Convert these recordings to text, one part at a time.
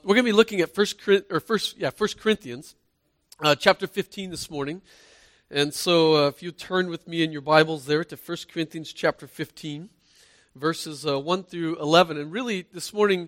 We're going to be looking at First Corinthians, chapter 15 this morning. And so if you turn with me in your Bibles there to 1 Corinthians chapter 15, verses 1 through 11. And really this morning,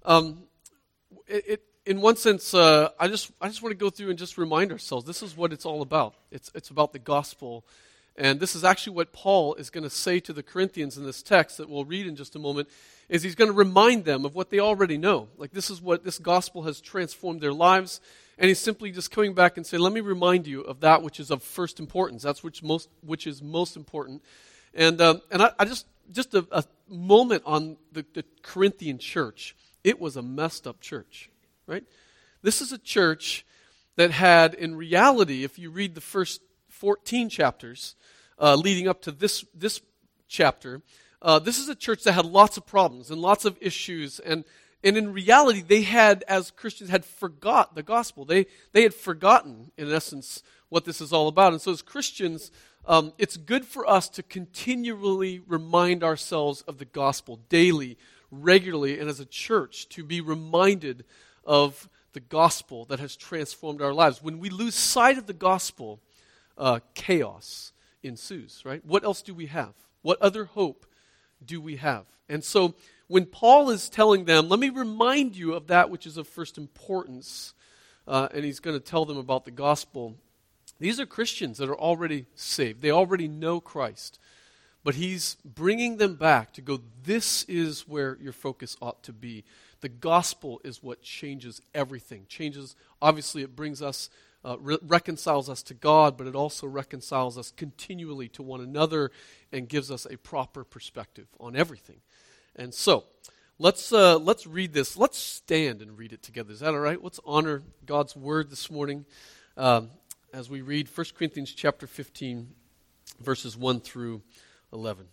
in one sense, I just want to go through and just remind ourselves, this is what it's all about. It's about the gospel. And this is actually what Paul is going to say to the Corinthians in this text that we'll read in just a moment, is he's going to remind them of what they already know. Like this is what this gospel has transformed their lives. And he's simply just coming back and saying, let me remind you of that which is of first importance. That's which is most important. And I just a moment on the Corinthian church. It was a messed up church, right? This is a church that had, in reality, if you read the first 14 chapters leading up to this chapter, this is a church that had lots of problems and lots of issues, and in reality, they had, as Christians, had forgot the gospel. They had forgotten, in essence, what this is all about. And so as Christians, it's good for us to continually remind ourselves of the gospel daily, regularly, and as a church to be reminded of the gospel that has transformed our lives. When we lose sight of the gospel, chaos ensues, right? What else do we have? What other hope do we have? And so when Paul is telling them, let me remind you of that which is of first importance, and he's going to tell them about the gospel, these are Christians that are already saved. They already know Christ. But he's bringing them back to go, this is where your focus ought to be. The gospel is what changes everything. Obviously it brings us, reconciles us to God, but it also reconciles us continually to one another and gives us a proper perspective on everything. And so, let's read this. Let's stand and read it together. Is that all right? Let's honor God's word this morning as we read 1 Corinthians chapter 15, verses 1 through 11.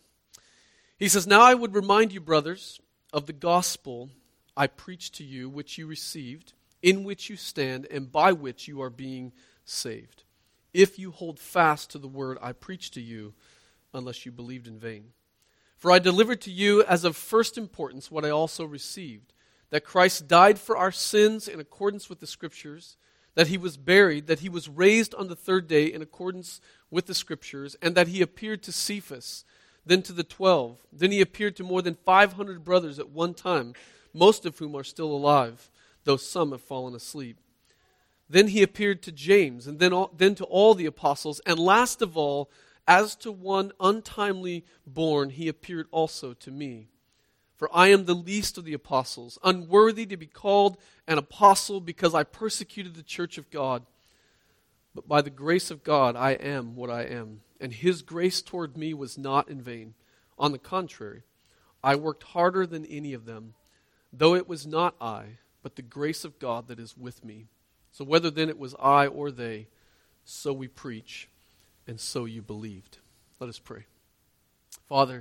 He says, "Now I would remind you, brothers, of the gospel I preached to you, which you received, in which you stand, and by which you are being saved, if you hold fast to the word I preached to you, unless you believed in vain. For I delivered to you as of first importance what I also received, that Christ died for our sins in accordance with the Scriptures, that he was buried, that he was raised on the third day in accordance with the Scriptures, and that he appeared to Cephas, then to the 12. Then he appeared to more than 500 brothers at one time, most of whom are still alive, though some have fallen asleep. Then he appeared to James, and then to all the apostles, and last of all, as to one untimely born, he appeared also to me. For I am the least of the apostles, unworthy to be called an apostle because I persecuted the church of God. But by the grace of God I am what I am, and his grace toward me was not in vain. On the contrary, I worked harder than any of them, though it was not I, but the grace of God that is with me. So whether then it was I or they, so we preach, and so you believed." Let us pray. Father,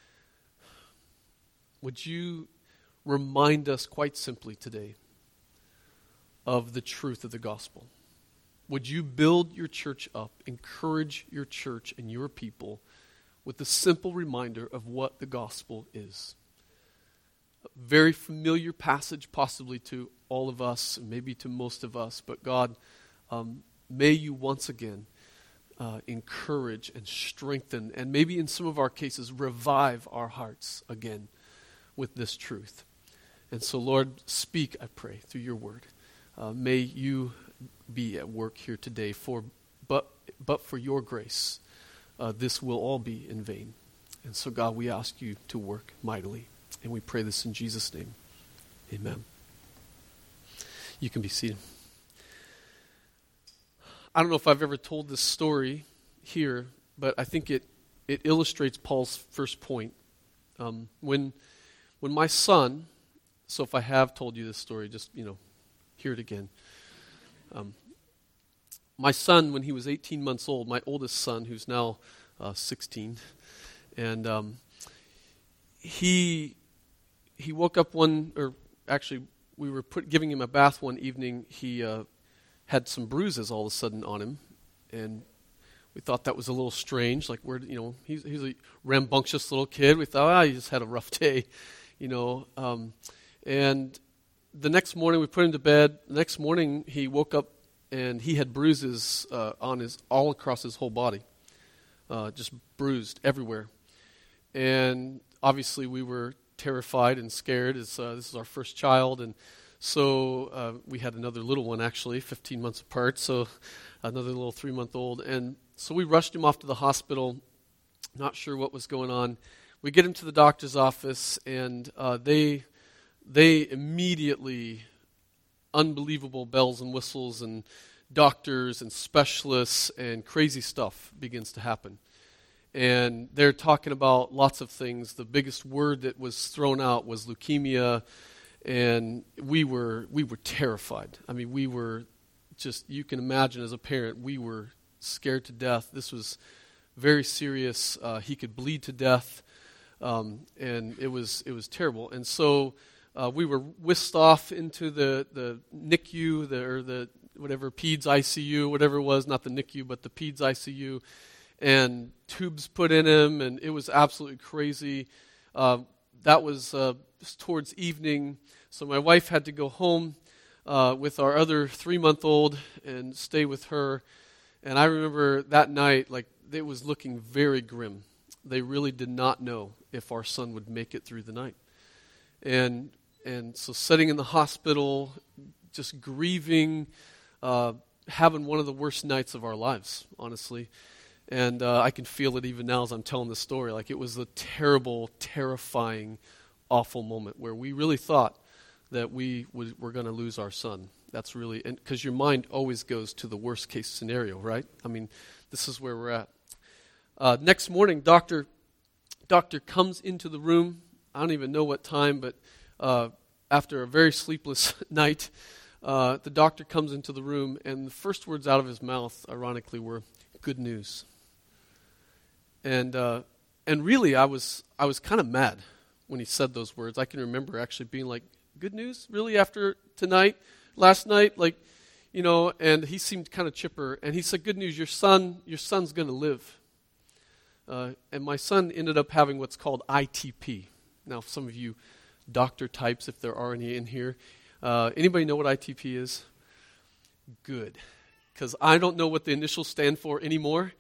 would you remind us quite simply today of the truth of the gospel? Would you build your church up, encourage your church and your people with the simple reminder of what the gospel is? A very familiar passage possibly to all of us, maybe to most of us, but God, may you once again encourage and strengthen, and maybe in some of our cases revive our hearts again with this truth. And so Lord, speak, I pray, through your word. May you be at work here today, but for your grace, this will all be in vain. And so God, we ask you to work mightily, and we pray this in Jesus' name. Amen. You can be seated. I don't know if I've ever told this story here, but I think it illustrates Paul's first point. When my son, so if I have told you this story, just, hear it again. My son, when he was 18 months old, my oldest son, who's now 16, and he woke up we were giving him a bath one evening. He had some bruises all of a sudden on him, and we thought that was a little strange. Like, he's a rambunctious little kid. We thought, he just had a rough day, and the next morning we put him to bed. The next morning he woke up and he had bruises all across his whole body, just bruised everywhere. And obviously we were terrified and scared. This is our first child, and so we had another little one actually, 15 months apart, so another little 3-month-old. And so we rushed him off to the hospital, not sure what was going on. We get him to the doctor's office, and they immediately, unbelievable bells and whistles and doctors and specialists and crazy stuff begins to happen. And they're talking about lots of things. The biggest word that was thrown out was leukemia, and we were terrified. I mean, we were just, you can imagine as a parent, we were scared to death. This was very serious. He could bleed to death, and it was terrible. And so we were whisked off into the NICU, the whatever, PEDS ICU, whatever it was, not the NICU, but the PEDS ICU, and tubes put in him, and it was absolutely crazy. That was towards evening, so my wife had to go home with our other 3-month-old and stay with her. And I remember that night, like, it was looking very grim. They really did not know if our son would make it through the night. And so sitting in the hospital, just grieving, having one of the worst nights of our lives, honestly. And I can feel it even now as I'm telling the story. Like, it was a terrible, terrifying, awful moment where we really thought that we were going to lose our son. That's really, because your mind always goes to the worst case scenario, right? I mean, this is where we're at. Next morning, doctor comes into the room. I don't even know what time, but after a very sleepless night, the doctor comes into the room, and the first words out of his mouth, ironically, were, "Good news." And really, I was kind of mad when he said those words. I can remember actually being like, "Good news? Really? After tonight? Last night?" Like, you know, and he seemed kind of chipper. And he said, "Good news, your son's going to live." And my son ended up having what's called ITP. Now, some of you doctor types, if there are any in here, anybody know what ITP is? Good. Because I don't know what the initials stand for anymore.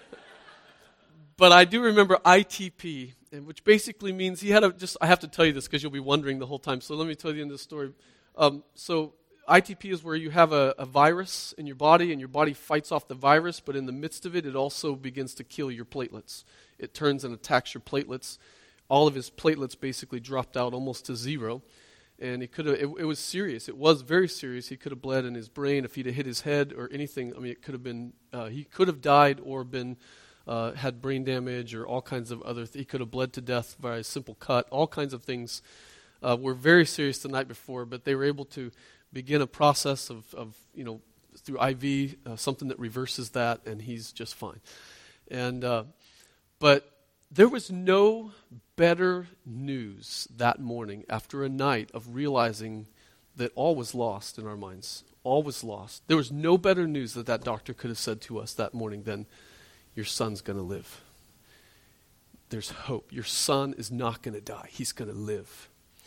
But I do remember ITP, which basically means he had I have to tell you this because you'll be wondering the whole time, so let me tell you in this story. So ITP is where you have a virus in your body, and your body fights off the virus, but in the midst of it, it also begins to kill your platelets. It turns and attacks your platelets. All of his platelets basically dropped out almost to zero, and it was serious. It was very serious. He could have bled in his brain if he'd have hit his head or anything. I mean, it could have been, he could have died or been had brain damage or all kinds of other he could have bled to death by a simple cut. All kinds of things were very serious the night before, but they were able to begin a process of through IV, something that reverses that, and he's just fine. And but there was no better news that morning after a night of realizing that all was lost in our minds. All was lost. There was no better news that doctor could have said to us that morning than, "Your son's going to live. There's hope. Your son is not going to die. He's going to live."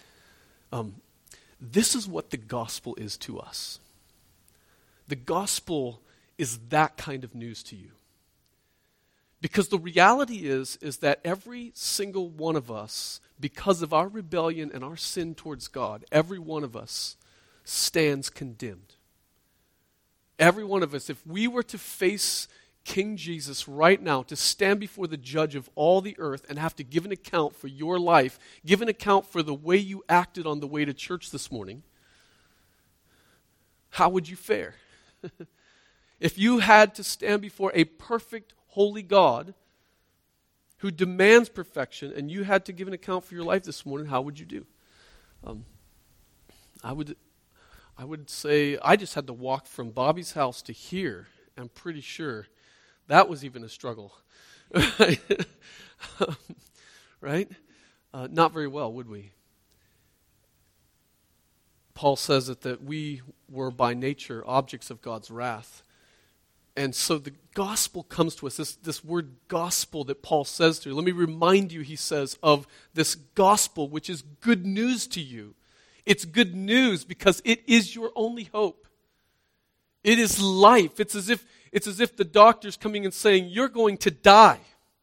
This is what the gospel is to us. The gospel is that kind of news to you. Because the reality is that every single one of us, because of our rebellion and our sin towards God, every one of us stands condemned. Every one of us, if we were to face King Jesus right now, to stand before the judge of all the earth and have to give an account for your life, give an account for the way you acted on the way to church this morning, how would you fare? If you had to stand before a perfect, holy God who demands perfection, and you had to give an account for your life this morning, how would you do? I would say I just had to walk from Bobby's house to here. I'm pretty sure that was even a struggle. Right? Not very well, would we? Paul says that we were by nature objects of God's wrath. And so the gospel comes to us, this word gospel that Paul says to you. Let me remind you, he says, of this gospel, which is good news to you. It's good news because it is your only hope. It is life. It's as if the doctor's coming and saying, you're going to die.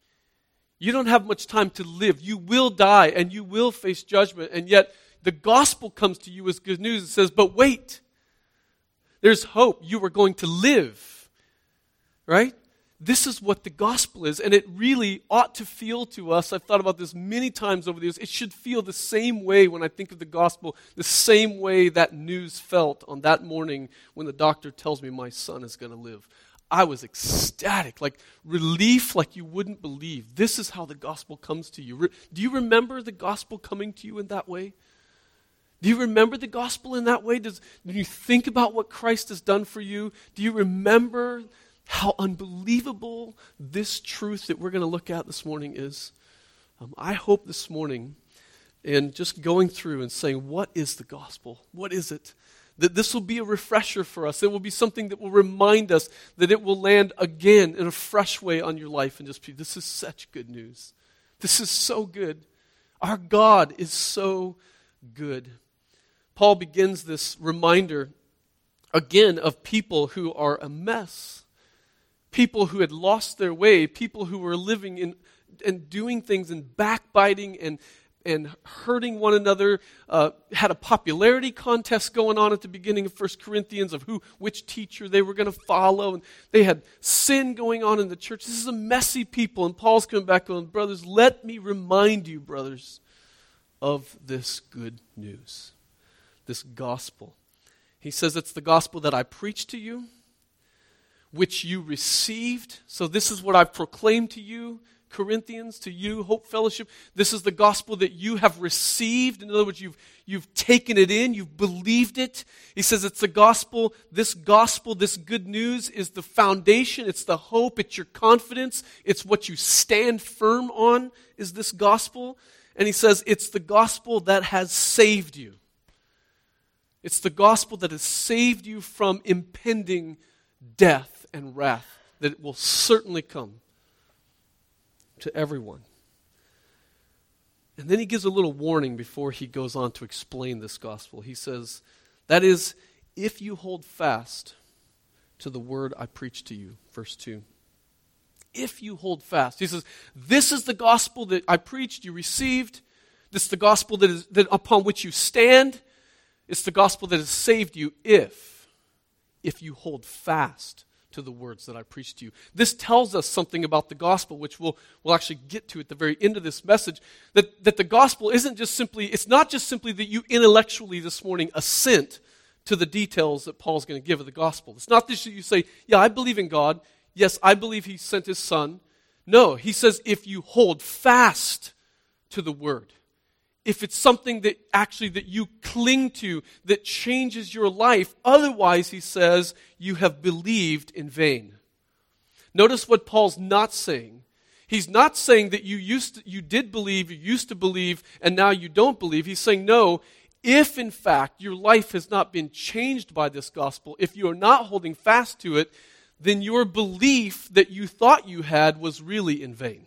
You don't have much time to live. You will die and you will face judgment. And yet the gospel comes to you as good news. It says, but wait, there's hope. You are going to live. Right? This is what the gospel is, and it really ought to feel to us. I've thought about this many times over the years. It should feel the same way when I think of the gospel, the same way that news felt on that morning when the doctor tells me my son is going to live. I was ecstatic, like relief like you wouldn't believe. This is how the gospel comes to you. Do you remember the gospel coming to you in that way? Do you remember the gospel in that way? Do you think about what Christ has done for you? Do you remember how unbelievable this truth that we're going to look at this morning is? I hope this morning, in just going through and saying, what is the gospel? What is it? That this will be a refresher for us. It will be something that will remind us that it will land again in a fresh way on your life and just be, this is such good news. This is so good. Our God is so good. Paul begins this reminder again of people who are a mess. People who had lost their way, people who were living in and doing things and backbiting and hurting one another, had a popularity contest going on at the beginning of 1 Corinthians of which teacher they were going to follow, and they had sin going on in the church. This is a messy people, and Paul's coming back going, brothers, let me remind you, brothers, of this good news, this gospel. He says it's the gospel that I preached to you, which you received. So this is what I've proclaimed to you, Corinthians, to you, Hope Fellowship. This is the gospel that you have received. In other words, you've taken it in, you've believed it. He says it's the gospel, this good news is the foundation, it's the hope, it's your confidence, it's what you stand firm on, is this gospel. And he says it's the gospel that has saved you. It's the gospel that has saved you from impending death and wrath that will certainly come to everyone. And then he gives a little warning before he goes on to explain this gospel. He says, that is, if you hold fast to the word I preached to you, verse 2. If you hold fast. He says, this is the gospel that I preached, you received. This is the gospel that upon which you stand. It's the gospel that has saved you if you hold fast to the words that I preached to you. This tells us something about the gospel, which we'll actually get to at the very end of this message, that the gospel it's not just simply that you intellectually this morning assent to the details that Paul's going to give of the gospel. It's not this that you say, yeah, I believe in God. Yes, I believe he sent his son. No, he says if you hold fast to the word, if it's something that you cling to, that changes your life. Otherwise, he says, you have believed in vain. Notice what Paul's not saying. He's not saying that you used to believe, and now you don't believe. He's saying, no, if in fact your life has not been changed by this gospel, if you are not holding fast to it, then your belief that you thought you had was really in vain.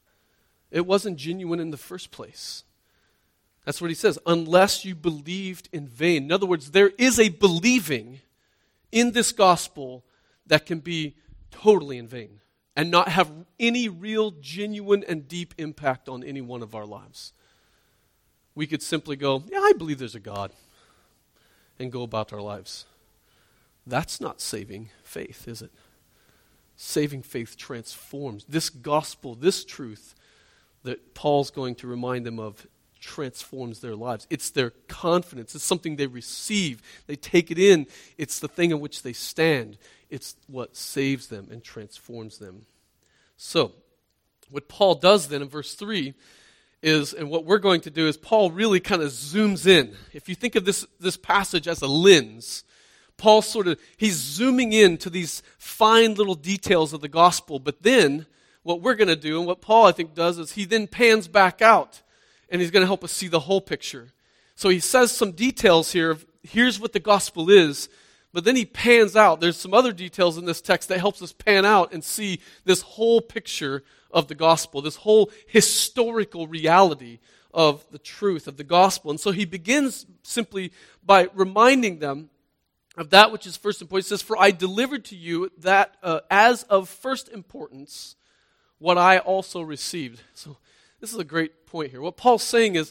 It wasn't genuine in the first place. That's what he says, unless you believed in vain. In other words, there is a believing in this gospel that can be totally in vain and not have any real, genuine, and deep impact on any one of our lives. We could simply go, yeah, I believe there's a God, and go about our lives. That's not saving faith, is it? Saving faith transforms. This gospel, this truth that Paul's going to remind them of, transforms their lives. It's their confidence. It's something they receive. They take it in. It's the thing on which they stand. It's what saves them and transforms them. So, what Paul does then in verse 3 is, and what we're going to do is, Paul really kind of zooms in. If you think of this passage as a lens, Paul he's zooming in to these fine little details of the gospel, but then what we're going to do, and what Paul I think does, is he then pans back out. And he's going to help us see the whole picture. So he says some details here of here's what the gospel is, but then he pans out. There's some other details in this text that helps us pan out and see this whole picture of the gospel, this whole historical reality of the truth, of the gospel. And so he begins simply by reminding them of that which is first important. He says, "For I delivered to you that as of first importance, what I also received." So this is a great point here. What Paul's saying is,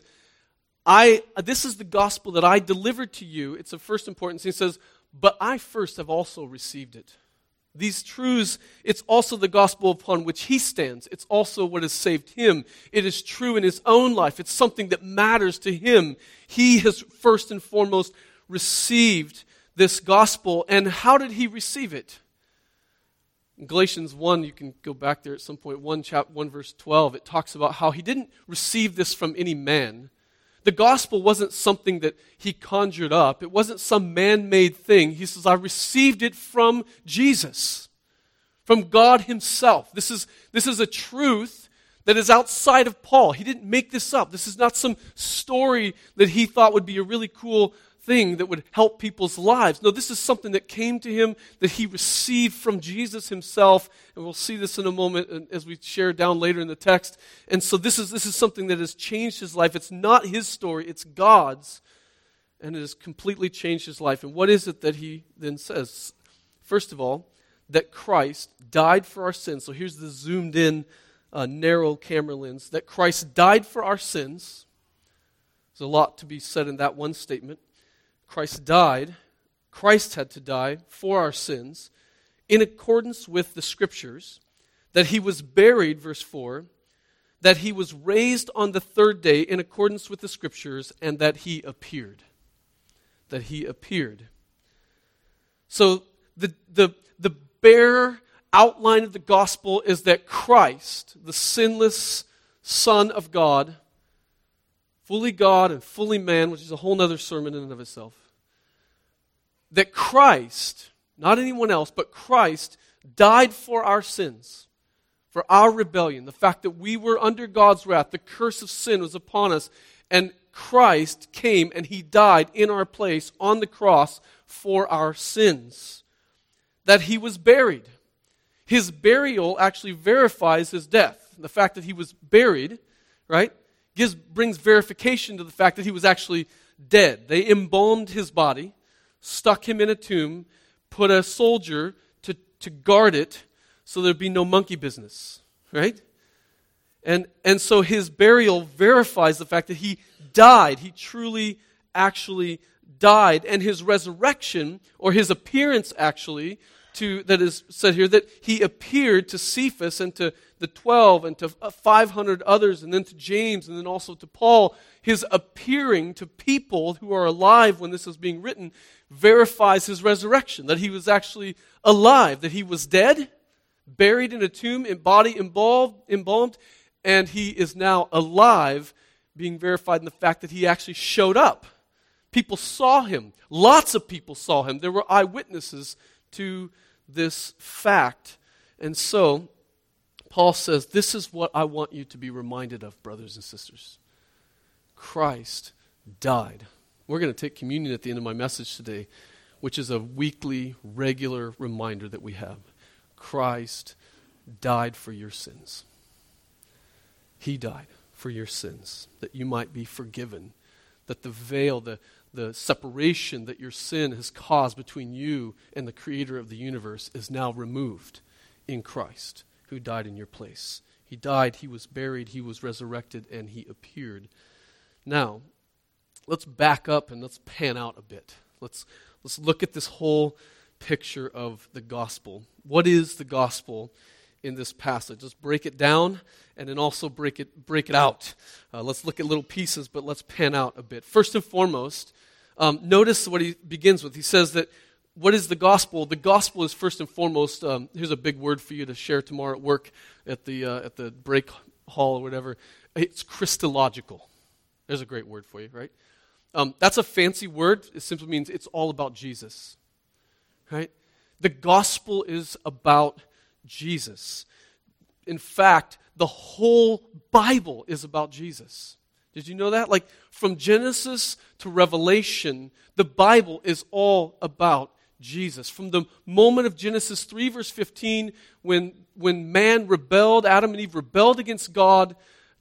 this is the gospel that I delivered to you. It's of first importance. He says, but I first have also received it. These truths, it's also the gospel upon which he stands. It's also what has saved him. It is true in his own life. It's something that matters to him. He has first and foremost received this gospel. And how did he receive it? In Galatians 1, you can go back there at some point, 1 verse 12, it talks about how he didn't receive this from any man. The gospel wasn't something that he conjured up. It wasn't some man-made thing. He says, I received it from Jesus, from God himself. This is a truth that is outside of Paul. He didn't make this up. This is not some story that he thought would be a really cool thing that would help people's lives. No, this is something that came to him, that he received from Jesus himself, and we'll see this in a moment as we share down later in the text. And so this is something that has changed his life. It's not his story, it's God's, and it has completely changed his life. And what is it that he then says? First of all, that Christ died for our sins. So here's the zoomed in, narrow camera lens, that Christ died for our sins. There's a lot to be said in that one statement. Christ died, Christ had to die for our sins in accordance with the Scriptures, that he was buried, verse 4, that he was raised on the third day in accordance with the Scriptures, and that he appeared. That he appeared. So the bare outline of the gospel is that Christ, the sinless Son of God, fully God and fully man, which is a whole other sermon in and of itself, that Christ, not anyone else, but Christ died for our sins, for our rebellion, the fact that we were under God's wrath, the curse of sin was upon us, and Christ came and he died in our place on the cross for our sins. That he was buried. His burial actually verifies his death. The fact that he was buried, right, brings verification to the fact that he was actually dead. They embalmed his body, stuck him in a tomb, put a soldier to guard it so there'd be no monkey business, right? And so his burial verifies the fact that he died. He truly, actually died. And his resurrection, or his appearance actually, that is said here, that he appeared to Cephas and to the 12 and to 500 others, and then to James, and then also to Paul. His appearing to people who are alive when this is being written verifies his resurrection, that he was actually alive, that he was dead, buried in a tomb, in body embalmed, and he is now alive, being verified in the fact that he actually showed up. People saw him. Lots of people saw him. There were eyewitnesses to this fact. And so, Paul says, this is what I want you to be reminded of, brothers and sisters. Christ died. We're going to take communion at the end of my message today, which is a weekly, regular reminder that we have. Christ died for your sins. He died for your sins, that you might be forgiven, that the veil, the separation that your sin has caused between you and the Creator of the universe is now removed in Christ, who died in your place. He died, he was buried, he was resurrected, and he appeared. Now, let's back up and let's pan out a bit. Let's look at this whole picture of the gospel. What is the gospel in this passage? Let's break it down and then also break it out. Let's look at little pieces, but let's pan out a bit. First and foremost, notice what he begins with. He says that, what is the gospel? The gospel is first and foremost, here's a big word for you to share tomorrow at work at the break hall or whatever. It's Christological. There's a great word for you, right? That's a fancy word. It simply means it's all about Jesus, right? The gospel is about Jesus. In fact, the whole Bible is about Jesus. Did you know that? Like, from Genesis to Revelation, the Bible is all about Jesus. From the moment of Genesis 3 verse 15, when man rebelled, Adam and Eve rebelled against God,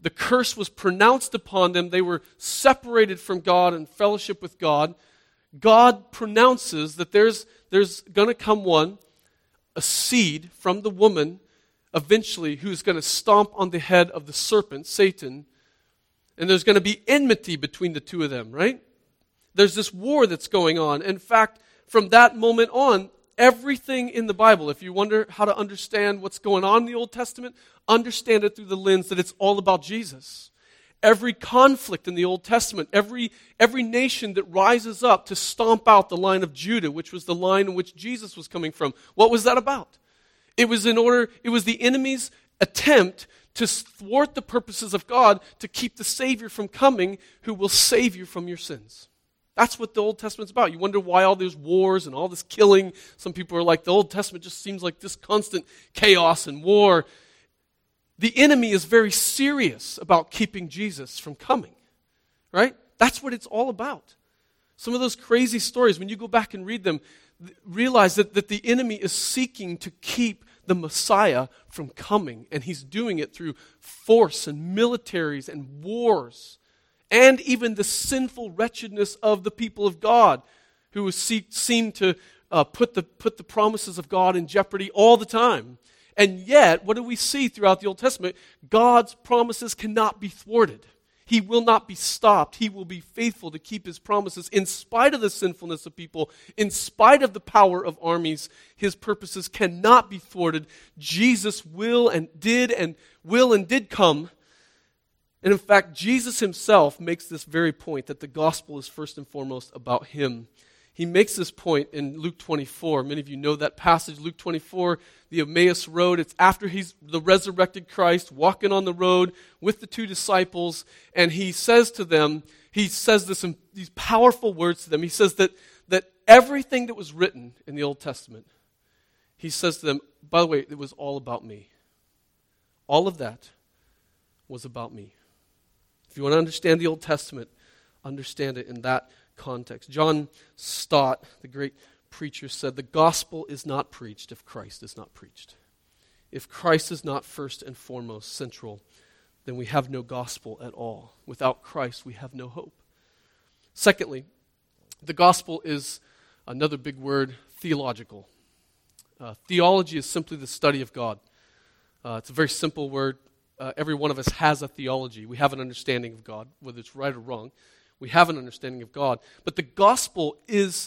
The curse was pronounced upon them. They were separated from God and fellowship with God. God pronounces that there's going to come one, a seed from the woman, eventually, who's going to stomp on the head of the serpent, Satan, and there's going to be enmity between the two of them, right? There's this war that's going on. In fact, from that moment on, everything in the Bible, if you wonder how to understand what's going on in the Old Testament, understand it through the lens that it's all about Jesus. Every conflict in the Old Testament, every nation that rises up to stomp out the line of Judah, which was the line in which Jesus was coming from, what was that about? It was the enemy's attempt to thwart the purposes of God to keep the Savior from coming who will save you from your sins. That's what the Old Testament's about. You wonder why all these wars and all this killing. Some people are like, the Old Testament just seems like this constant chaos and war. The enemy is very serious about keeping Jesus from coming, right? That's what it's all about. Some of those crazy stories, when you go back and read them, realize that the enemy is seeking to keep the Messiah from coming, and he's doing it through force and militaries and wars, and even the sinful wretchedness of the people of God, who seem to put the promises of God in jeopardy all the time. And yet, what do we see throughout the Old Testament? God's promises cannot be thwarted. He will not be stopped. He will be faithful to keep his promises in spite of the sinfulness of people, in spite of the power of armies. His purposes cannot be thwarted. Jesus will and did come. And in fact, Jesus himself makes this very point that the gospel is first and foremost about him. He makes this point in Luke 24. Many of you know that passage, Luke 24, the Emmaus Road. It's after he's the resurrected Christ walking on the road with the two disciples, and he says to them, these powerful words to them. He says that everything that was written in the Old Testament, he says to them, by the way, it was all about me. All of that was about me. If you want to understand the Old Testament, understand it in that context. John Stott, the great preacher, said, the gospel is not preached if Christ is not preached. If Christ is not first and foremost central, then we have no gospel at all. Without Christ, we have no hope. Secondly, the gospel is another big word, theological. Theology is simply the study of God. It's a very simple word. Every one of us has a theology. We have an understanding of God, whether it's right or wrong. We have an understanding of God. But the gospel is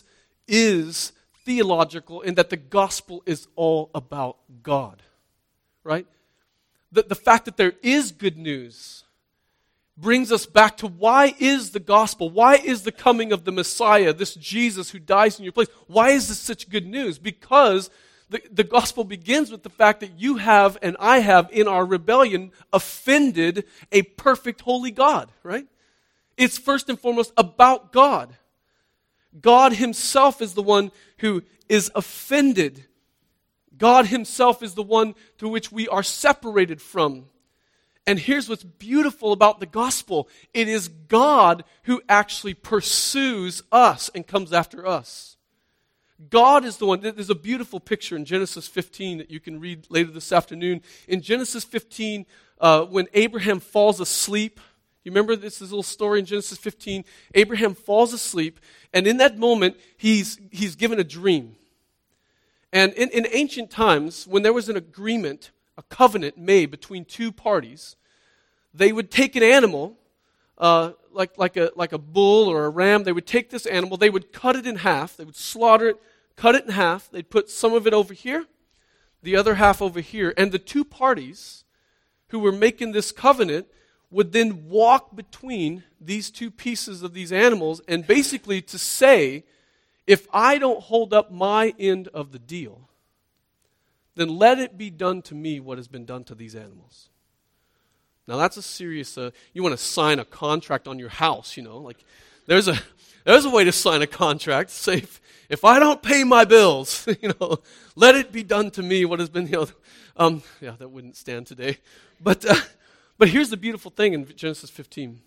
theological in that the gospel is all about God, right? The fact that there is good news brings us back to why is the gospel, why is the coming of the Messiah, this Jesus who dies in your place, why is this such good news? Because the gospel begins with the fact that you have and I have in our rebellion offended a perfect holy God, right? It's first and foremost about God. God himself is the one who is offended. God himself is the one to which we are separated from. And here's what's beautiful about the gospel. It is God who actually pursues us and comes after us. God is the one. There's a beautiful picture in Genesis 15 that you can read later this afternoon. In Genesis 15, when Abraham falls asleep, you remember this little story in Genesis 15? Abraham falls asleep, and in that moment, he's given a dream. And in ancient times, when there was an agreement, a covenant made between two parties, they would take an animal, like a bull or a ram. They would take this animal, they would cut it in half, they would slaughter it, cut it in half. They'd put some of it over here, the other half over here. And the two parties who were making this covenant would then walk between these two pieces of these animals and basically to say, if I don't hold up my end of the deal, then let it be done to me what has been done to these animals. Now that's a serious, you want to sign a contract on your house, like there's a way to sign a contract. Say, if I don't pay my bills, let it be done to me what has been, that wouldn't stand today. But here's the beautiful thing in Genesis 15.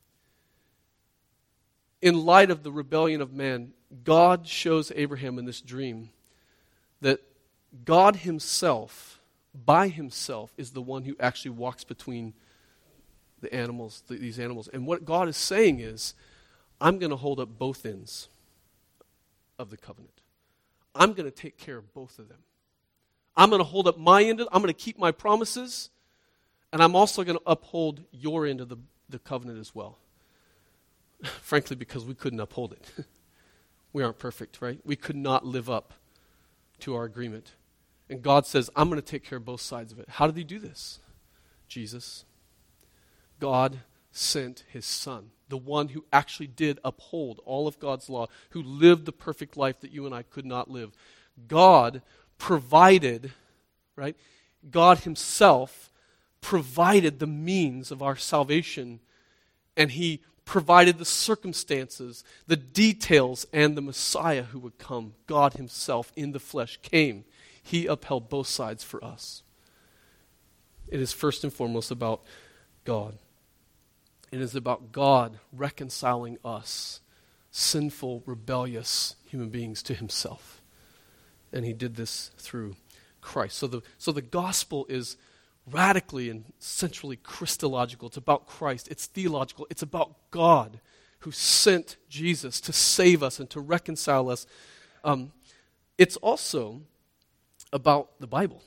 In light of the rebellion of man, God shows Abraham in this dream that God himself, by himself, is the one who actually walks between the animals, these animals. And what God is saying is, I'm going to hold up both ends of the covenant. I'm going to take care of both of them. I'm going to hold up my end. I'm going to keep my promises. And I'm also going to uphold your end of the covenant as well. Frankly, because we couldn't uphold it. We aren't perfect, right? We could not live up to our agreement. And God says, I'm going to take care of both sides of it. How did he do this? Jesus. God sent his son, the one who actually did uphold all of God's law, who lived the perfect life that you and I could not live. God provided, right? God himself provided the means of our salvation, and he provided the circumstances, the details, and the Messiah who would come. God himself in the flesh came. He upheld both sides for us. It is first and foremost about God. It is about God reconciling us, sinful, rebellious human beings, to himself. And he did this through Christ. So the gospel is radically and centrally Christological. It's about Christ. It's theological. It's about God who sent Jesus to save us and to reconcile us. It's also about the Bible.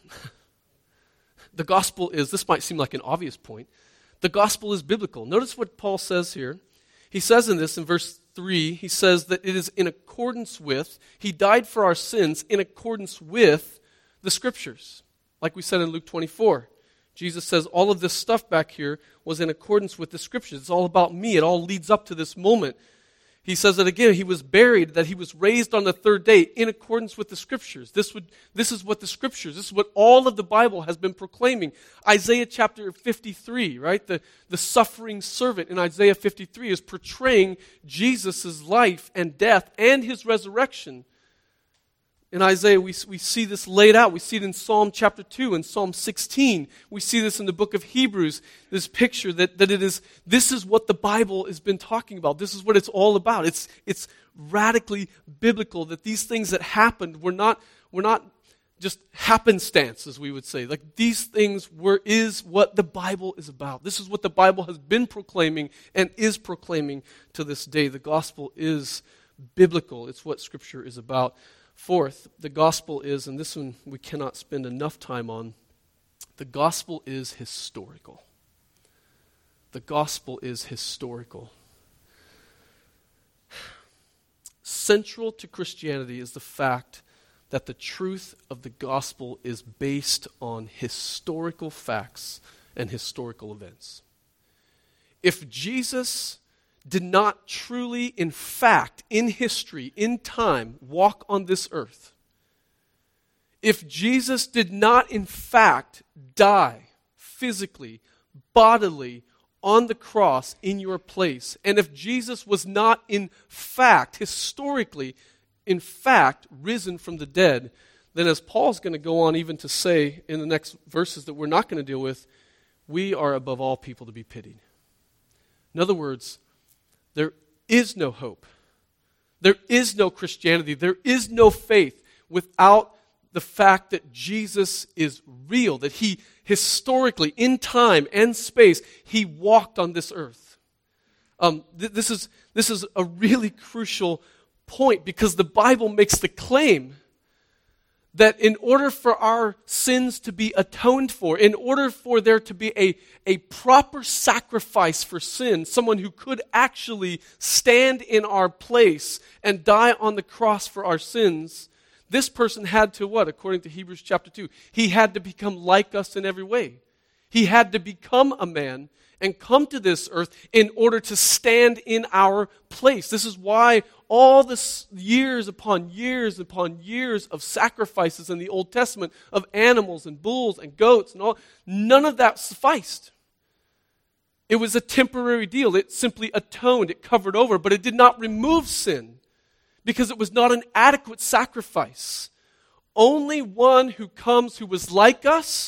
The gospel is, this might seem like an obvious point, the gospel is biblical. Notice what Paul says here. He says in verse 3, he says that it is in accordance with, he died for our sins in accordance with the scriptures. Like we said in Luke 24. Jesus says all of this stuff back here was in accordance with the scriptures. It's all about me. It all leads up to this moment. He says that again, he was buried, that he was raised on the third day in accordance with the scriptures. This is what the scriptures, this is what all of the Bible has been proclaiming. Isaiah chapter 53, right? The suffering servant in Isaiah 53 is portraying Jesus' life and death and his resurrection. In Isaiah, we see this laid out. We see it in Psalm chapter 2 and Psalm 16. We see this in the book of Hebrews, this picture that this is what the Bible has been talking about. This is what it's all about. It's radically biblical that these things that happened were not just happenstance, as we would say. Like these things is what the Bible is about. This is what the Bible has been proclaiming and is proclaiming to this day. The gospel is biblical. It's what Scripture is about. Fourth, the gospel is, and this one we cannot spend enough time on, the gospel is historical. The gospel is historical. Central to Christianity is the fact that the truth of the gospel is based on historical facts and historical events. If Jesus did not truly, in fact, in history, in time, walk on this earth, if Jesus did not, in fact, die physically, bodily, on the cross in your place, and if Jesus was not, in fact, historically, in fact, risen from the dead, then as Paul's going to go on even to say in the next verses that we're not going to deal with, we are above all people to be pitied. In other words, there is no hope. There is no Christianity. There is no faith without the fact that Jesus is real, that he historically, in time and space, he walked on this earth. This is a really crucial point because the Bible makes the claim that in order for our sins to be atoned for, in order for there to be a proper sacrifice for sin, someone who could actually stand in our place and die on the cross for our sins, this person had to what? According to Hebrews chapter 2, he had to become like us in every way. He had to become a man and come to this earth in order to stand in our place. This is why all this years upon years upon years of sacrifices in the Old Testament of animals and bulls and goats and all, none of that sufficed. It was a temporary deal. It simply atoned, it covered over, but it did not remove sin because it was not an adequate sacrifice. Only one who comes who was like us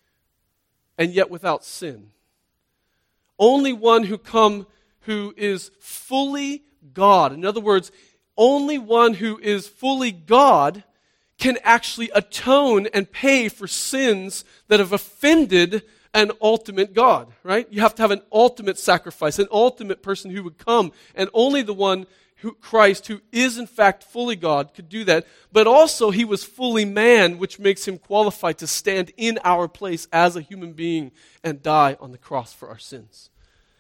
and yet without sin. Only one who is fully God. In other words, only one who is fully God can actually atone and pay for sins that have offended an ultimate God, right? You have to have an ultimate sacrifice, an ultimate person who would come, and only the one Christ, who is in fact fully God, could do that. But also he was fully man, which makes him qualified to stand in our place as a human being and die on the cross for our sins.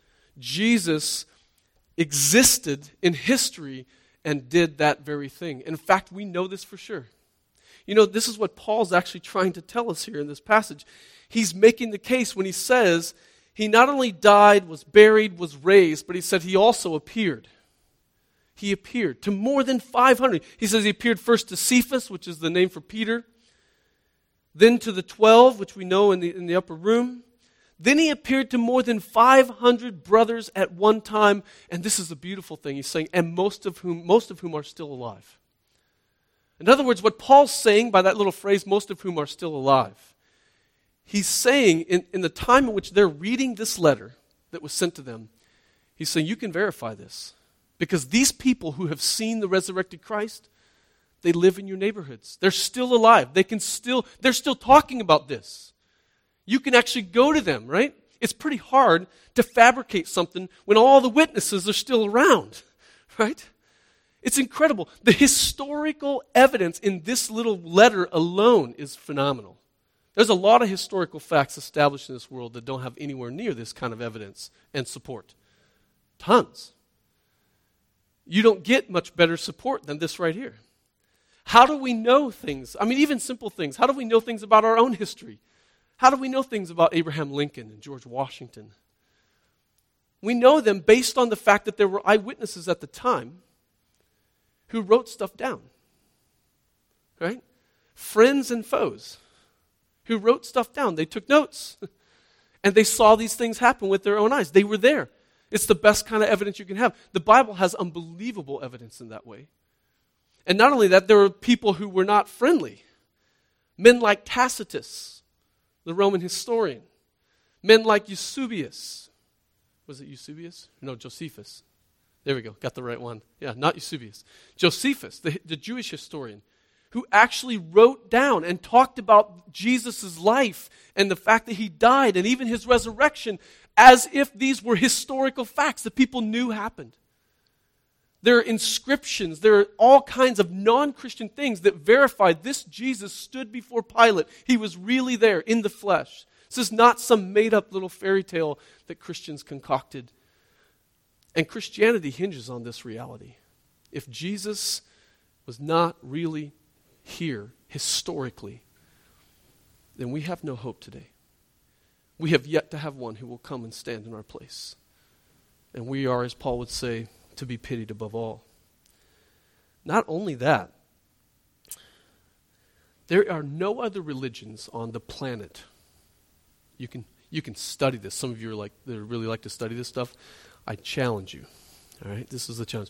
Jesus existed in history and did that very thing. In fact, we know this for sure. You know, this is what Paul's actually trying to tell us here in this passage. He's making the case when he says he not only died, was buried, was raised, but he said he also appeared. He appeared to more than 500. He says he appeared first to Cephas, which is the name for Peter, then to the 12, which we know in the upper room. Then he appeared to more than 500 brothers at one time, and this is the beautiful thing. He's saying, and most of whom are still alive. In other words, what Paul's saying by that little phrase, most of whom are still alive, he's saying in the time in which they're reading this letter that was sent to them, he's saying, you can verify this. Because these people who have seen the resurrected Christ, they live in your neighborhoods. They're still alive. They're still talking about this. You can actually go to them, right? It's pretty hard to fabricate something when all the witnesses are still around, right? It's incredible. The historical evidence in this little letter alone is phenomenal. There's a lot of historical facts established in this world that don't have anywhere near this kind of evidence and support. Tons. You don't get much better support than this right here. How do we know things? I mean, even simple things. How do we know things about our own history? How do we know things about Abraham Lincoln and George Washington? We know them based on the fact that there were eyewitnesses at the time who wrote stuff down. Right? Friends and foes who wrote stuff down. They took notes. And they saw these things happen with their own eyes. They were there. It's the best kind of evidence you can have. The Bible has unbelievable evidence in that way. And not only that, there were people who were not friendly. Men like Tacitus, the Roman historian. Men like Eusebius. Was it Eusebius? No, Josephus. There we go, got the right one. Yeah, not Eusebius. Josephus, the Jewish historian, who actually wrote down and talked about Jesus' life and the fact that he died and even his resurrection as if these were historical facts that people knew happened. There are inscriptions, there are all kinds of non-Christian things that verify this Jesus stood before Pilate. He was really there in the flesh. This is not some made-up little fairy tale that Christians concocted. And Christianity hinges on this reality. If Jesus was not really here historically, then we have no hope today. We have yet to have one who will come and stand in our place. And we are, as Paul would say, to be pitied above all. Not only that, there are no other religions on the planet. You can study this. Some of you are like, that really like to study this stuff. I challenge you. All right, this is the challenge.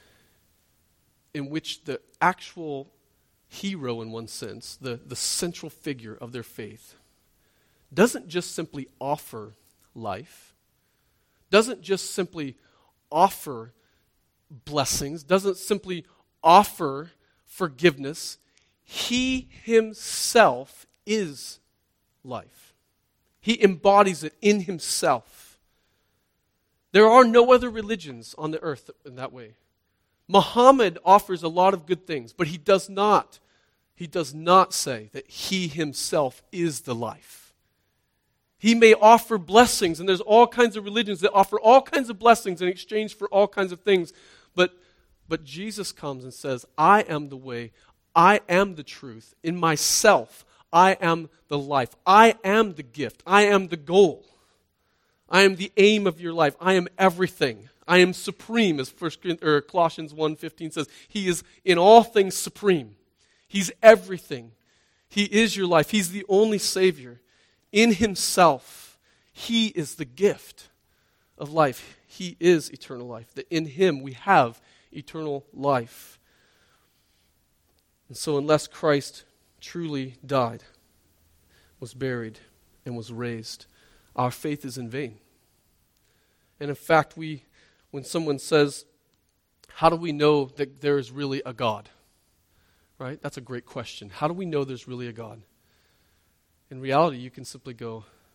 In which the actual hero, in one sense, the central figure of their faith, doesn't just simply offer life, doesn't just simply offer blessings, doesn't simply offer forgiveness. He himself is life. He embodies it in himself. There are no other religions on the earth in that way. Muhammad offers a lot of good things, but he does not say that he himself is the life. He may offer blessings, and there's all kinds of religions that offer all kinds of blessings in exchange for all kinds of things. But Jesus comes and says, I am the way, I am the truth. In myself, I am the life. I am the gift. I am the goal. I am the aim of your life. I am everything. I am supreme, as Colossians 1:15 says. He is in all things supreme. He's everything. He is your life. He's the only Savior. In himself, he is the gift of life. He is eternal life. That in him we have eternal life. And so unless Christ truly died, was buried, and was raised, our faith is in vain. And in fact, when someone says, how do we know that there is really a God? Right? That's a great question. How do we know there's really a God? In reality, you can simply go,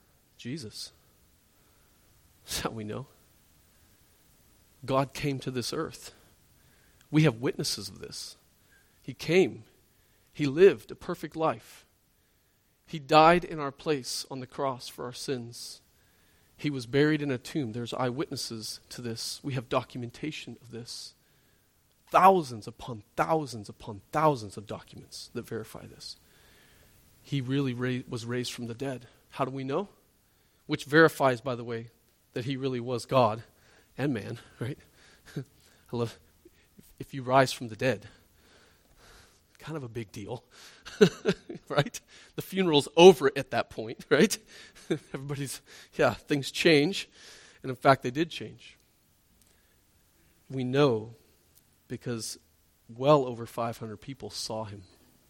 Jesus. That's how we know. God came to this earth. We have witnesses of this. He came. He lived a perfect life. He died in our place on the cross for our sins. He was buried in a tomb. There's eyewitnesses to this. We have documentation of this. Thousands upon thousands upon thousands of documents that verify this. He really was raised from the dead. How do we know? Which verifies, by the way, that he really was God and man, right? I love, if you rise from the dead, kind of a big deal, right? The funeral's over at that point, right? Things change. And in fact, they did change. We know because well over 500 people saw him.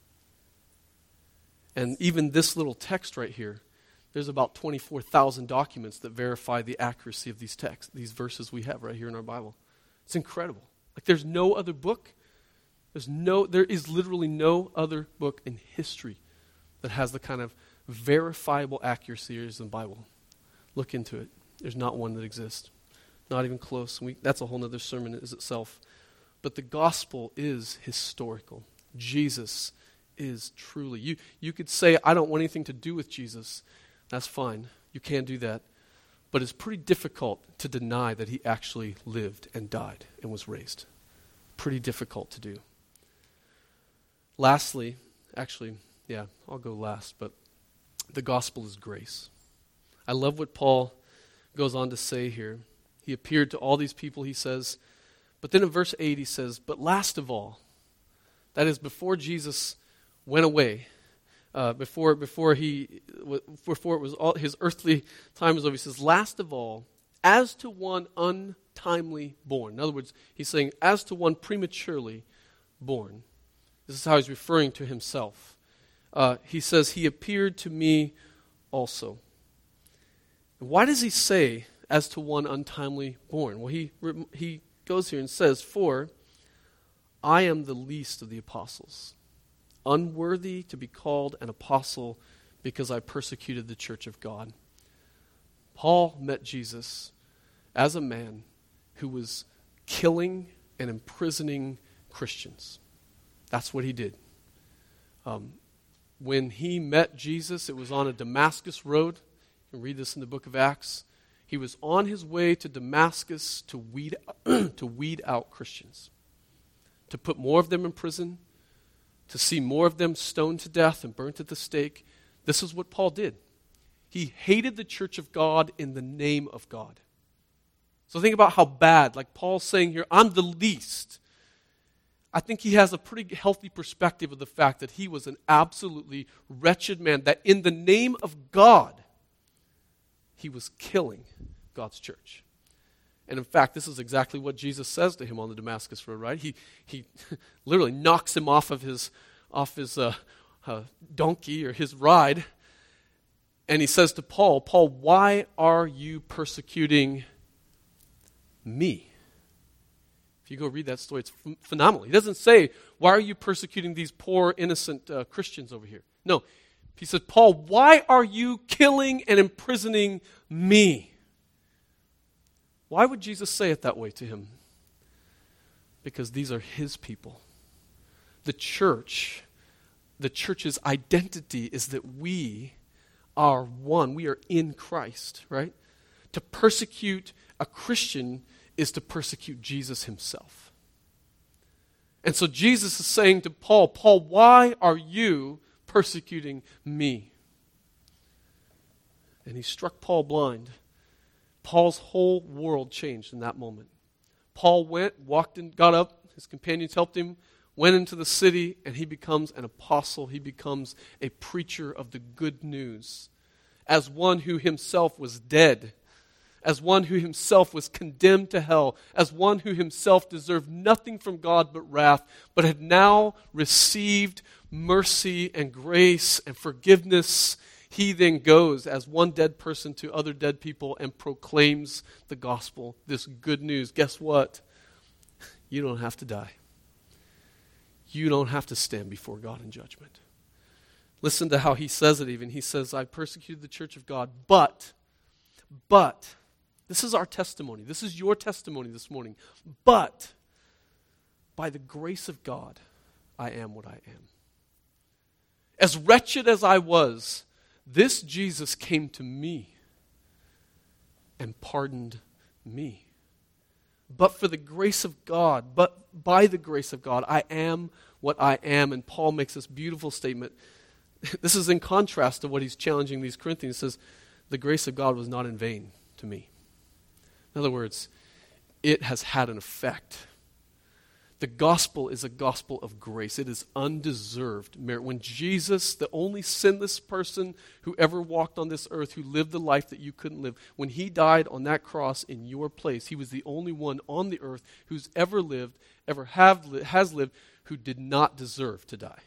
And even this little text right here, there's about 24,000 documents that verify the accuracy of these texts, these verses we have right here in our Bible. It's incredible. Like there's no other book. There is literally no other book in history that has the kind of verifiable accuracy as the Bible. Look into it. There's not one that exists. Not even close. That's a whole other sermon in itself. But the gospel is historical. Jesus is truly. You could say, I don't want anything to do with Jesus. That's fine. You can do that. But it's pretty difficult to deny that he actually lived and died and was raised. Pretty difficult to do. Lastly, I'll go last, but the gospel is grace. I love what Paul goes on to say here. He appeared to all these people, he says, but then in verse 8 he says, but last of all, that is before Jesus went away, before it was all his earthly time was over, he says, last of all, as to one untimely born. In other words, he's saying, as to one prematurely born. This is how he's referring to himself. He says, he appeared to me also. Why does he say, as to one untimely born? Well, he goes here and says, for I am the least of the apostles, unworthy to be called an apostle because I persecuted the church of God. Paul met Jesus as a man who was killing and imprisoning Christians. That's what he did. When he met Jesus, it was on a Damascus road. You can read this in the book of Acts. He was on his way to Damascus to weed out Christians, to put more of them in prison, to see more of them stoned to death and burnt at the stake. This is what Paul did. He hated the church of God in the name of God. So think about how bad, like Paul's saying here, I'm the least. I think he has a pretty healthy perspective of the fact that he was an absolutely wretched man, that in the name of God, he was killing God's church. And in fact, this is exactly what Jesus says to him on the Damascus Road, right? He literally knocks him off his donkey or his ride, and he says to Paul, Paul, why are you persecuting me? If you go read that story, it's phenomenal. He doesn't say, why are you persecuting these poor, innocent Christians over here? No. He said, Paul, why are you killing and imprisoning me? Why would Jesus say it that way to him? Because these are his people. The church's identity is that we are one. We are in Christ, right? To persecute a Christian is to persecute Jesus himself. And so Jesus is saying to Paul, Paul, why are you persecuting me? And he struck Paul blind. Paul's whole world changed in that moment. Paul walked in, got up, his companions helped him, went into the city, and he becomes an apostle. He becomes a preacher of the good news. As one who himself was dead, as one who himself was condemned to hell, as one who himself deserved nothing from God but wrath, but had now received mercy and grace and forgiveness, he then goes as one dead person to other dead people and proclaims the gospel, this good news. Guess what? You don't have to die. You don't have to stand before God in judgment. Listen to how he says it even. He says, I persecuted the church of God, but But, this is our testimony. This is your testimony this morning. But, by the grace of God, I am what I am. As wretched as I was, this Jesus came to me and pardoned me. But for the grace of God, but by the grace of God, I am what I am. And Paul makes this beautiful statement. This is in contrast to what he's challenging these Corinthians. He says, the grace of God was not in vain to me. In other words, it has had an effect. The gospel is a gospel of grace. It is undeserved merit. When Jesus, the only sinless person who ever walked on this earth, who lived the life that you couldn't live, when he died on that cross in your place, he was the only one on the earth who's ever lived, has lived, who did not deserve to die.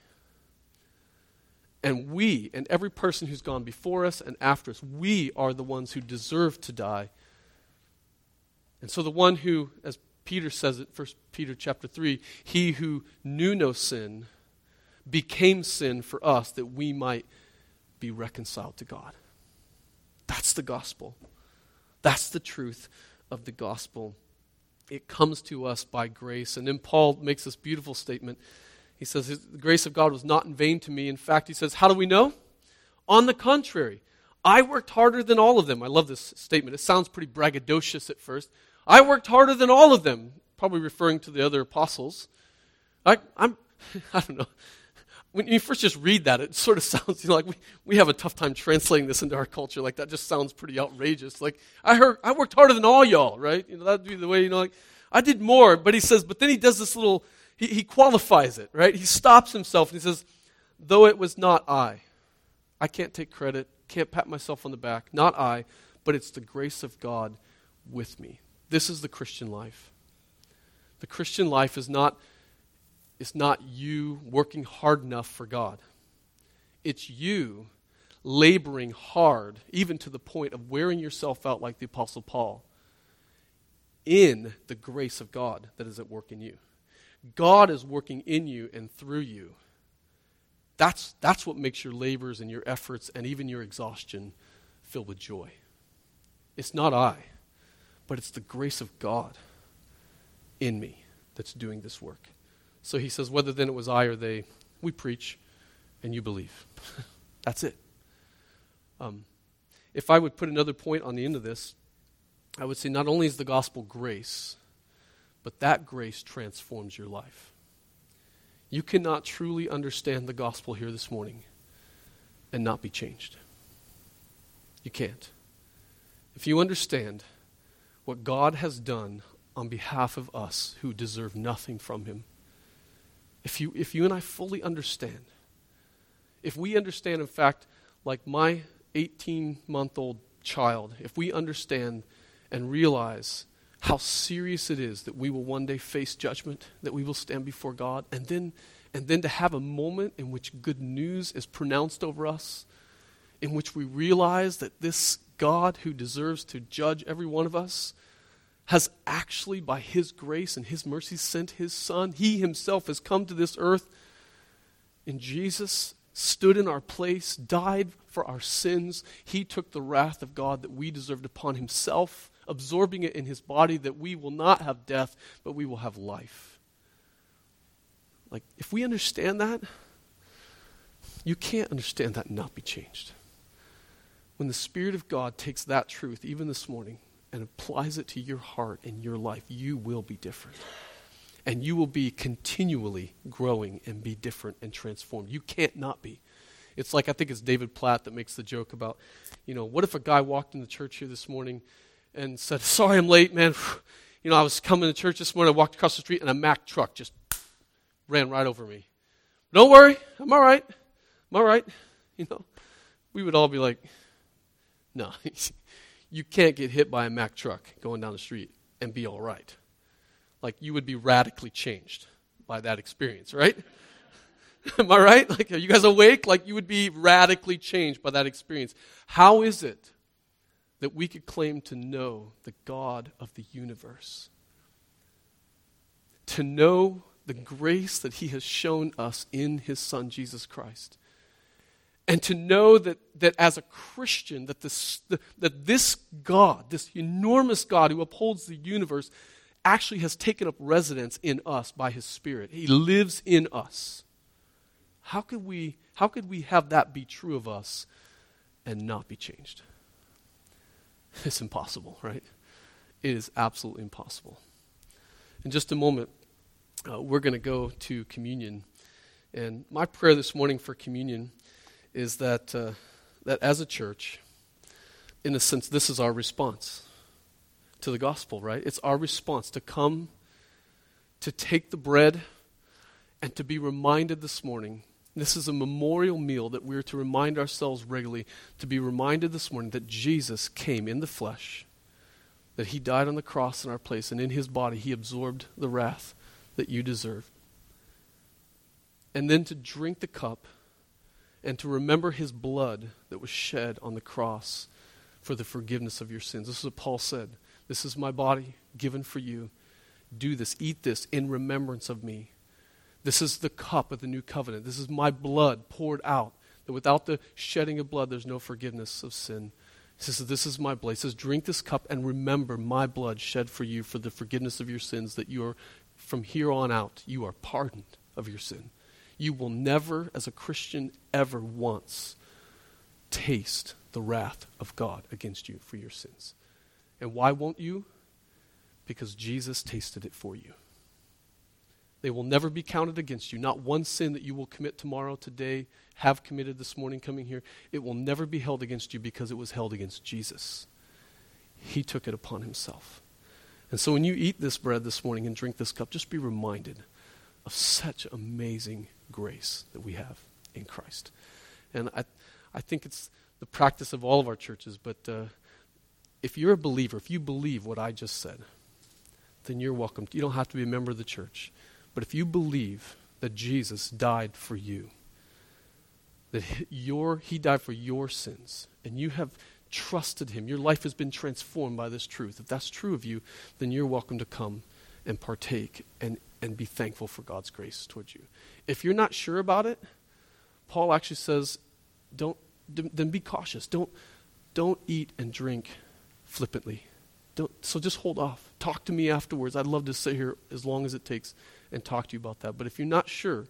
And we, and every person who's gone before us and after us, we are the ones who deserve to die. And so the one who, as Peter says it, 1 Peter chapter 3, he who knew no sin became sin for us that we might be reconciled to God. That's the gospel. That's the truth of the gospel. It comes to us by grace. And then Paul makes this beautiful statement. He says, the grace of God was not in vain to me. In fact, he says, how do we know? On the contrary, I worked harder than all of them. I love this statement. It sounds pretty braggadocious at first. I worked harder than all of them, probably referring to the other apostles. I don't know. When you first just read that, it sort of sounds like we have a tough time translating this into our culture. Like, that just sounds pretty outrageous. Like, I worked harder than all y'all, right? That'd be the way, like, I did more. But he says, but then he does this little, he qualifies it, right? He stops himself and he says, though it was not I can't take credit, can't pat myself on the back, not I, but it's the grace of God with me. This is the Christian life. The Christian life is not you working hard enough for God. It's you laboring hard, even to the point of wearing yourself out like the Apostle Paul, in the grace of God that is at work in you. God is working in you and through you. That's what makes your labors and your efforts and even your exhaustion filled with joy. It's not I, but it's the grace of God in me that's doing this work. So he says, whether then it was I or they, we preach and you believe. That's it. If I would put another point on the end of this, I would say not only is the gospel grace, but that grace transforms your life. You cannot truly understand the gospel here this morning and not be changed. You can't. If you understand what God has done on behalf of us who deserve nothing from him, if you and I fully understand, if we understand, in fact, like my 18-month-old child, if we understand and realize how serious it is that we will one day face judgment, that we will stand before God, and then to have a moment in which good news is pronounced over us, in which we realize that this God who deserves to judge every one of us has actually, by his grace and his mercy, sent his Son. He himself has come to this earth in Jesus, stood in our place, died for our sins. He took the wrath of God that we deserved upon himself, absorbing it in his body, that we will not have death, but we will have life. Like, if we understand that, you can't understand that and not be changed. When the Spirit of God takes that truth, even this morning, and applies it to your heart and your life, you will be different. And you will be continually growing and be different and transformed. You can't not be. It's like, I think it's David Platt that makes the joke about, what if a guy walked in the church here this morning and said, sorry I'm late, man. I was coming to church this morning, I walked across the street and a Mack truck just ran right over me. Don't worry, I'm all right. I'm all right. We would all be like, no, you can't get hit by a Mack truck going down the street and be all right. Like, you would be radically changed by that experience, right? Am I right? Like, are you guys awake? Like, you would be radically changed by that experience. How is it that we could claim to know the God of the universe? To know the grace that he has shown us in his Son, Jesus Christ. And to know that as a Christian, that this God, this enormous God who upholds the universe, actually has taken up residence in us by his Spirit. He lives in us. How could we have that be true of us and not be changed? It's impossible, right? It is absolutely impossible. In just a moment, we're going to go to communion. And my prayer this morning for communion is that as a church, in a sense, this is our response to the gospel, right? It's our response to come, to take the bread, and to be reminded this morning. This is a memorial meal that we're to remind ourselves regularly, to be reminded this morning that Jesus came in the flesh, that he died on the cross in our place, and in his body he absorbed the wrath that you deserve. And then to drink the cup and to remember his blood that was shed on the cross for the forgiveness of your sins. This is what Paul said. This is my body given for you. Do this, eat this in remembrance of me. This is the cup of the new covenant. This is my blood poured out. That without the shedding of blood, there's no forgiveness of sin. He says, this is my blood. He says, drink this cup and remember my blood shed for you for the forgiveness of your sins, that you are, from here on out, you are pardoned of your sin. You will never, as a Christian, ever once taste the wrath of God against you for your sins. And why won't you? Because Jesus tasted it for you. They will never be counted against you. Not one sin that you will commit tomorrow, today, have committed this morning coming here, it will never be held against you because it was held against Jesus. He took it upon himself. And so when you eat this bread this morning and drink this cup, just be reminded of such amazing grace that we have in Christ. And I think it's the practice of all of our churches, but if you're a believer, if you believe what I just said, then you're welcome. You don't have to be a member of the church. But if you believe that Jesus died for you, that he died for your sins, and you have trusted him, your life has been transformed by this truth. If that's true of you, then you're welcome to come and partake and be thankful for God's grace towards you. If you're not sure about it, Paul actually says, then be cautious. Don't eat and drink flippantly. So just hold off. Talk to me afterwards. I'd love to sit here as long as it takes and talk to you about that. But if you're not sure,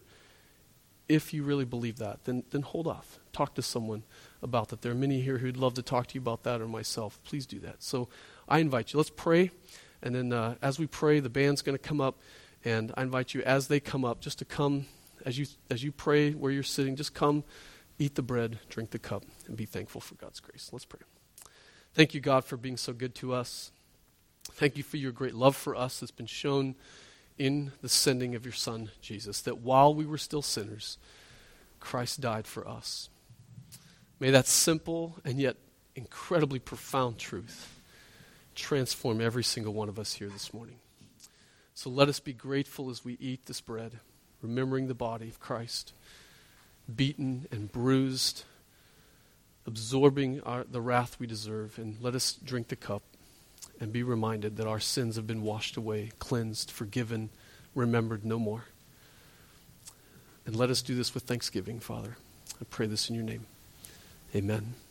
if you really believe that, then hold off. Talk to someone about that. There are many here who'd love to talk to you about that, or myself. Please do that. So I invite you. Let's pray. And then as we pray, the band's going to come up. And I invite you, as they come up, just to come, as you pray where you're sitting, just come, eat the bread, drink the cup, and be thankful for God's grace. Let's pray. Thank you, God, for being so good to us. Thank you for your great love for us that's been shown in the sending of your Son, Jesus, that while we were still sinners, Christ died for us. May that simple and yet incredibly profound truth transform every single one of us here this morning. So let us be grateful as we eat this bread, remembering the body of Christ, beaten and bruised, absorbing the wrath we deserve, and let us drink the cup and be reminded that our sins have been washed away, cleansed, forgiven, remembered no more. And let us do this with thanksgiving, Father. I pray this in your name. Amen.